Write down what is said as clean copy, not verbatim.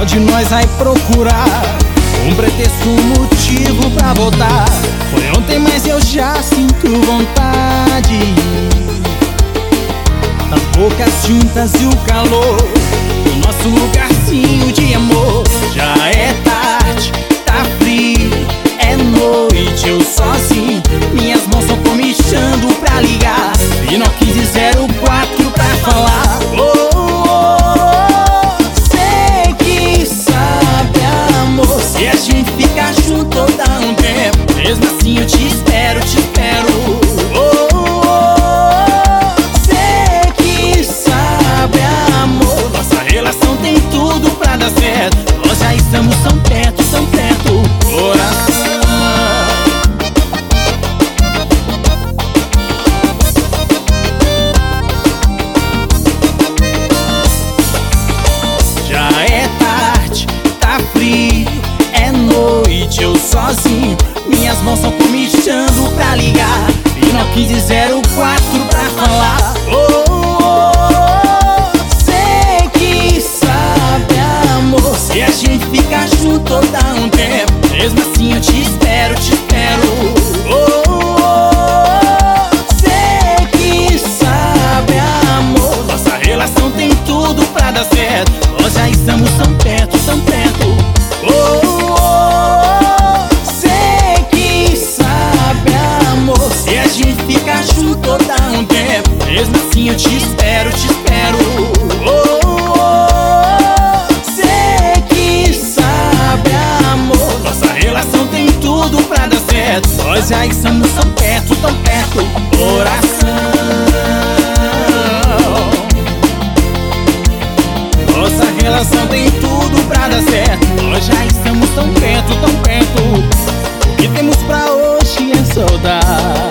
qual de nós vai procurar um pretexto, um motivo pra voltar? Foi ontem, mas eu já sinto vontade das bocas juntas e o calor do nosso lugarzinho de amor. Já é tarde, tá frio, é noite, eu sozinho. Minhas mãos estão comichando pra ligar e não quis 04 pra falar. Sei que sabe, amor, se a gente ficar junto dá um tempo. Mesmo assim eu te espero, te espero. Sei que sabe, amor, nossa relação tem tudo pra dar certo. Nós já estamos tão perto, coração. Já é tarde, tá frio, é noite, eu sozinho. Minhas mãos estão comichando pra ligar e não quis 04 pra falar. Sei que sabe, amor, se a gente ficar junto dá um tempo. Mesmo assim eu te espero, te espero. Sei que sabe, amor, nossa relação tem tudo pra dar certo. Nós já estamos tão perto, sei que sabe, amor, se a gente ficar junto dá um tempo. Mesmo assim eu te espero, te espero. Sei que sabe, amor, nossa relação tem tudo pra dar certo. Nós já estamos tão perto, coração. Nossa relação tem tudo pra dar certo. Nós já estamos tão perto. O que temos pra hoje é saudade.